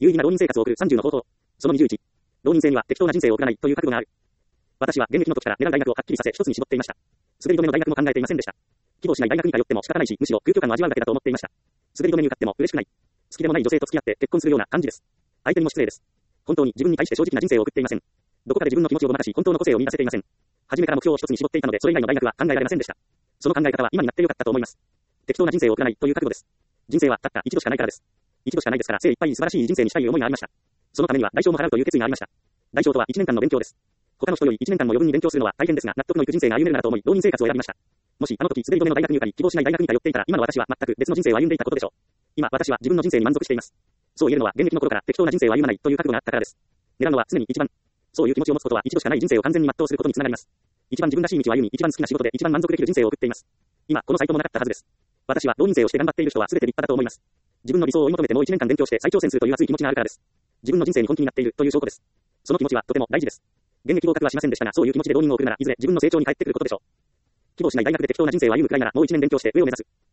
有意義な浪人生活を送る30の方法。その21。浪人生には適当な人生を送らないという覚悟がある。私は現役の時から狙う大学をはっきりさせ一つに絞っていました。滑り止めの大学も考えていませんでした。希望しない大学に通っても仕方ないし、むしろ空虚感を味わうだけだと思っていました。滑り止めに受かっても嬉しくない。好きでもない女性と付き合って結婚するような感じです。相手にも失礼です。本当に自分に対して正直な人生を送っていません。どこかで自分の気持ちをごまかし、本当の個性を見出せていません。初めから目標を一つに絞っていたので、それ以外の大学は考えられませんでした。その考え方は今になってよかったと思います。適当な人生を送らないという覚悟です。人生はたった一度しかないからです。一度しかないですから、精一杯素晴らしい人生にしたい思いがありました。そのためには代償も払うという決意がありました。代償とは1年間の勉強です。他の人より1年間も余分に勉強するのは大変ですが、納得のいく人生が歩めるならと思い、浪人生活を選びました。もしあの時滑り止めの大学に受かり、希望しない大学に通っていたら、今の私は全く別の人生を歩んでいたことでしょう。今、私は自分の人生に満足しています。そう言えるのは現役の頃から適当な人生を歩まないという覚悟があったからです。狙うのは常に一番。そういう気持ちを持つことは一度しかない人生を完全に全うすることにつながります。一番自分らしい道を歩み、一番好きな仕事で一番満足できる人生を送っています。今、このサイトもなかったはずです。私は浪人生をして頑張っている人は全て立派だと思います。自分の理想を追い求めてもう1年間勉強して再挑戦するという熱い気持ちがあるからです。自分の人生に本気になっているという証拠です。その気持ちはとても大事です。現役合格はしませんでしたが、そういう気持ちで浪人を送るなら、いずれ自分の成長に帰ってくることでしょう。希望しない大学で適当な人生を歩むくらいなら、もう1年勉強して上を目指す。